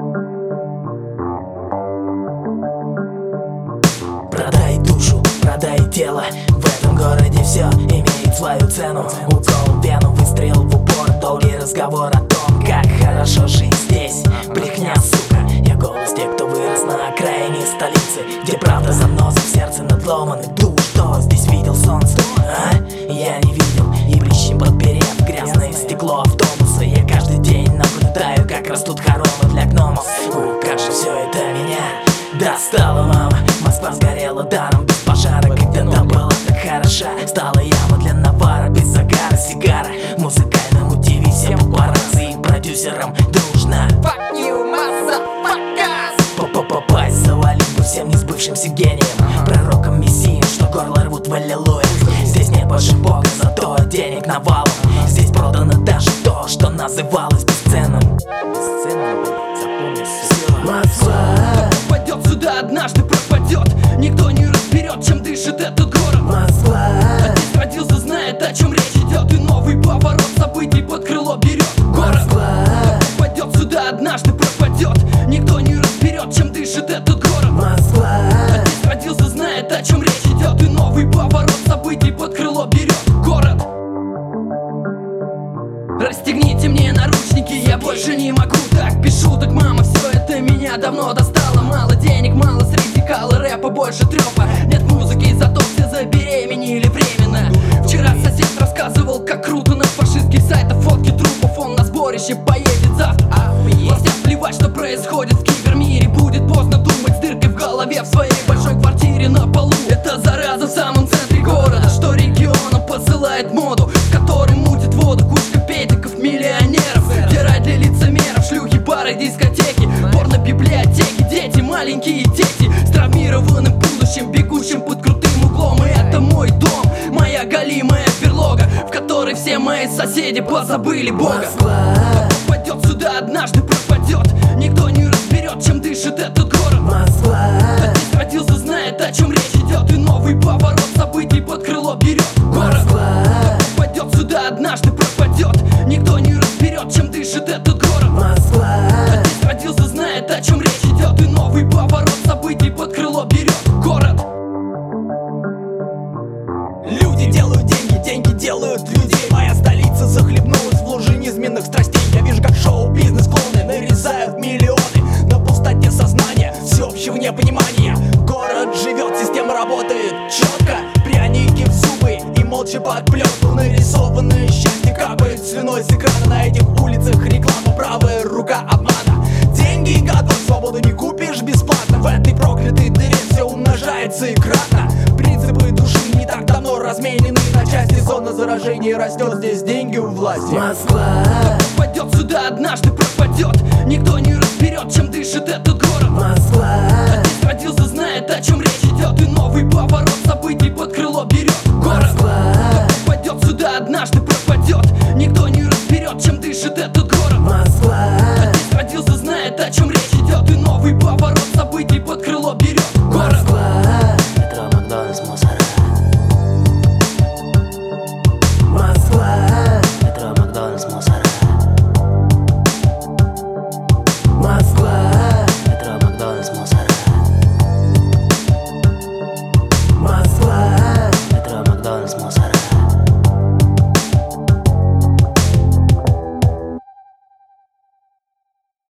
Продай душу, продай тело. В этом городе все имеет свою цену. Укол в вену, выстрел в упор. Долгий разговор о том, как хорошо жить здесь. Брехня, сука, я голос тех, кто вырос на окраине столицы, где правда заноза в сердце надломанных душ. Кто здесь видел солнце, а? Я не видел. И блещем подперев грязное стекло автобуса. Я каждый день наблюдаю, как растут хоромы для гномов. Как же все это меня достало, мама. Москва сгорела даром, без пожара. Когда-то была так хороша. Стала яма для навара, без загара, сигара. Музыкальному ТВ всем папарацци и продюсерам дружно. Fuck you, motherfuckers! Попасть завалить по всем несбывшимся гениям, пророкам мессиям, что горло рвут в аллилуйя. Здесь нет больше Бога, зато денег навалом. Здесь продано даже то, что называлось бесценным. Москва Пойдет сюда, однажды пропадет. Никто не разберет, чем дышит этот город. Москва А здесь родился, знает, о чем речь идет. И новый поворот событий под крыло берет город. Москва Пойдет сюда, однажды пропадет. Никто не разберет, чем дышит этот город. Москва А здесь родился, знает, о чем речь идет. И новый поворот событий под крыло берет город. Расстегните мне наручники, я больше не могу так. Без шуток, мама, все это меня давно достало. Мало денег, мало среди кала, рэпа больше трёпа. Нет музыки, зато все забеременели временно. Вчера сосед рассказывал, как круто на фашистских сайтах фотки трупов. Он на сборище поедет завтра. Властям плевать, что происходит в кибермире. Будет поздно думать с дыркой в голове в своей большой квартире на полу. Это зараза в самом центре города, что регионом посылает моду, в которой мутит воду кучка педиков, миллионеров. Где рай для лицемеров, шлюхи, бары, дискотеки, порно-библиотеки. Дети, маленькие дети с травмированным будущим, бегущим под крутым углом. И это мой дом, моя голимая берлога, в которой все мои соседи позабыли Бога. Москва. Пойдет сюда, однажды пропадет. Никто не разберет, чем дышит этот город. А здесь родился, знает, о чем речь идет. И новый поворот событий под крыло берет город. Москва Пойдет сюда, однажды пропадет. Никто не разберет, чем дышит этот город. Москва А здесь родился, знает, о чем речь идет. И новый поворот событий под крыло берет город. Люди делают деньги, деньги делают людей. Моя столица захлебнулась в луже низменных страстей. Я вижу, как шоу-бизнес клоны нарезают миллионы на пустоте сознания, всеобщего непонимания. Город живет, система работает четко. Пряники в зубы и молча под пленку. Нарисованное счастье капает слюной с экрана. На этих улицах реклама, правая рука обмана. Деньги готовы, свободу не купишь бесплатно. В этой проклятой дыре все умножается и кратно. Принципы души не так давно разменены на части. Зона заражения растет, здесь деньги у власти. Москва Пойдет сюда, однажды пропадет. Никто не разберет, чем дышит этот